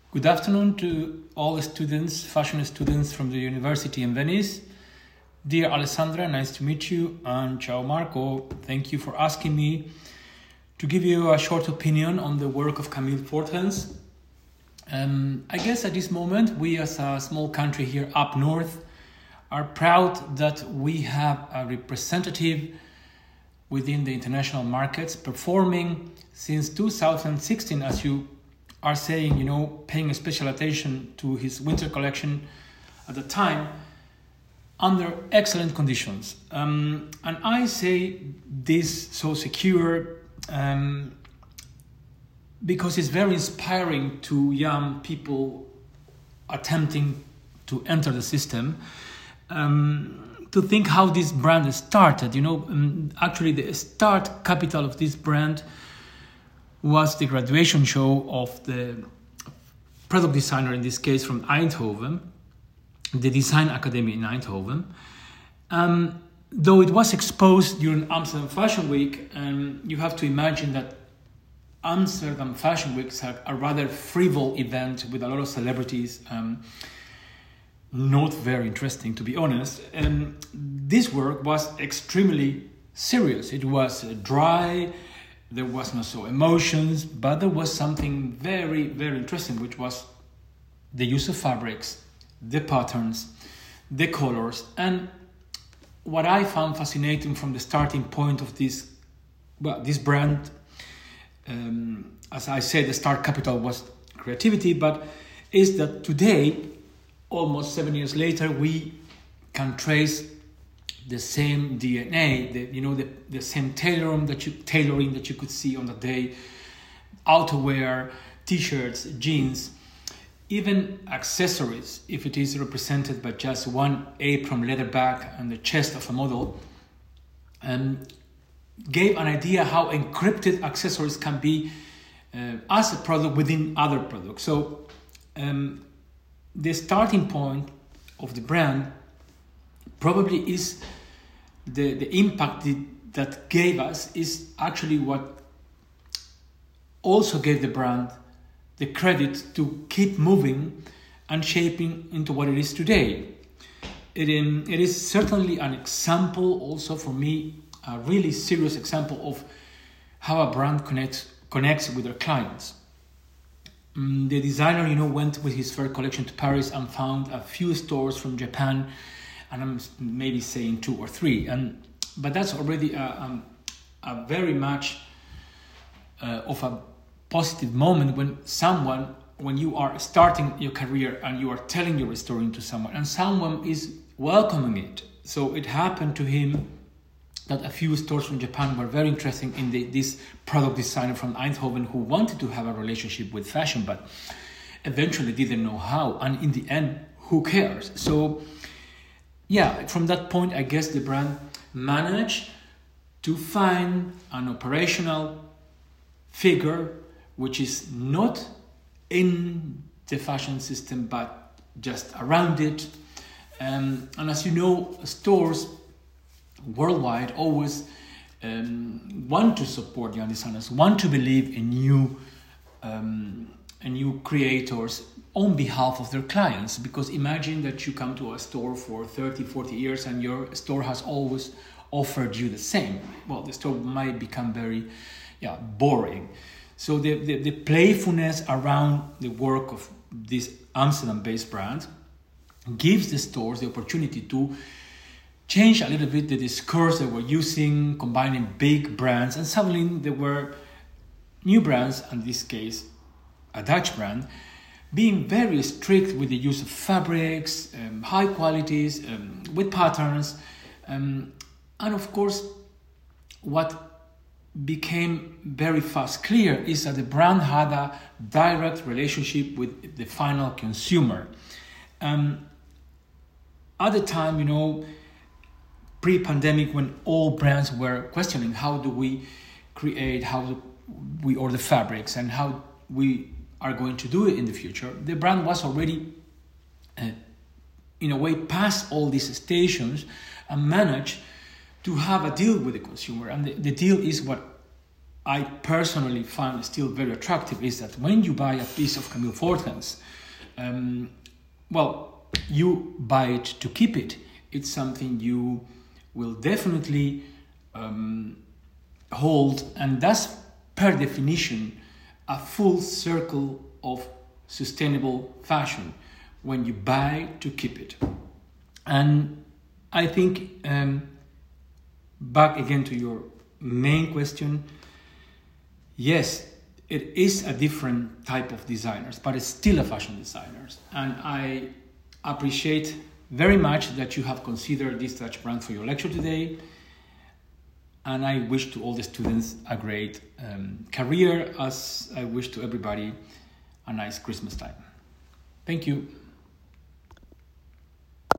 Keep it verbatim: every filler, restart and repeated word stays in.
Good afternoon to all the students, fashion students from the University in Venice. Dear Alessandra, nice to meet you. And ciao Marco, thank you for asking me to give you a short opinion on the work of Camille Portens. Um, I guess at this moment, we as a small country here up north are proud that we have a representative within the international markets performing since two thousand sixteen, as you are saying, you know, paying special attention to his winter collection at the time under excellent conditions. Um, and I say this so secure um, because it's very inspiring to young people attempting to enter the system. Um, to think how this brand started. You know, um, actually the start capital of this brand was the graduation show of the product designer, in this case from Eindhoven, the Design Academy in Eindhoven. Um, though it was exposed during Amsterdam Fashion Week, um, you have to imagine that Amsterdam Fashion Week is a, a rather frivol event with a lot of celebrities, um, not very interesting, to be honest. And this work was extremely serious. It was uh, dry, there was no so emotions, but there was something very, very interesting, which was the use of fabrics, the patterns, the colors. And what I found fascinating from the starting point of this, well, this brand, um, as I said, the start capital was creativity, but is that today, almost seven years later, we can trace the same D N A, the, you know, the, the same tailoring that you tailoring that you could see on the day, outerwear, t-shirts, jeans, even accessories, if it is represented by just one apron, leather bag, and the chest of a model, um, gave an idea how encrypted accessories can be uh, as a product within other products. So um, the starting point of the brand probably is the, the impact that, that gave us is actually what also gave the brand the credit to keep moving and shaping into what it is today. It, um, it is certainly an example also for me, a really serious example of how a brand connects, connects with their clients. The designer, you know, went with his first collection to Paris and found a few stores from Japan, and I'm maybe saying two or three. And but that's already a, um, a very much uh, of a positive moment when someone, when you are starting your career and you are telling your story to someone, and someone is welcoming it. So it happened to him that a few stores from Japan were very interested in the, this product designer from Eindhoven who wanted to have a relationship with fashion, but eventually didn't know how. And in the end, who cares? So, yeah, from that point, I guess the brand managed to find an operational figure which is not in the fashion system, but just around it. Um, and as you know, stores worldwide always um, want to support young designers, want to believe in new, um, in new creators on behalf of their clients. Because imagine that you come to a store for thirty, forty years and your store has always offered you the same. Well, the store might become very yeah, boring. So the, the, the playfulness around the work of this Amsterdam-based brand gives the stores the opportunity to change a little bit the discourse they were using, combining big brands, and suddenly there were new brands, in this case a Dutch brand, being very strict with the use of fabrics, um, high qualities, um, with patterns, um, and of course what became very fast clear is that the brand had a direct relationship with the final consumer. Um, at the time, you know, pre-pandemic, when all brands were questioning how do we create, how do we order fabrics, and how we are going to do it in the future, the brand was already uh, in a way past all these stations and managed to have a deal with the consumer. And the, the deal is what I personally find still very attractive is that when you buy a piece of Camille Fortens, um, well, you buy it to keep it. It's something you will definitely um, hold, and that's per definition a full circle of sustainable fashion when you buy to keep it. And I think, um, back again to your main question, yes, it is a different type of designers, but it's still a fashion designers. And I appreciate very much that you have considered this Dutch brand for your lecture today. And I wish to all the students a great um, career, as I wish to everybody a nice Christmas time. Thank you.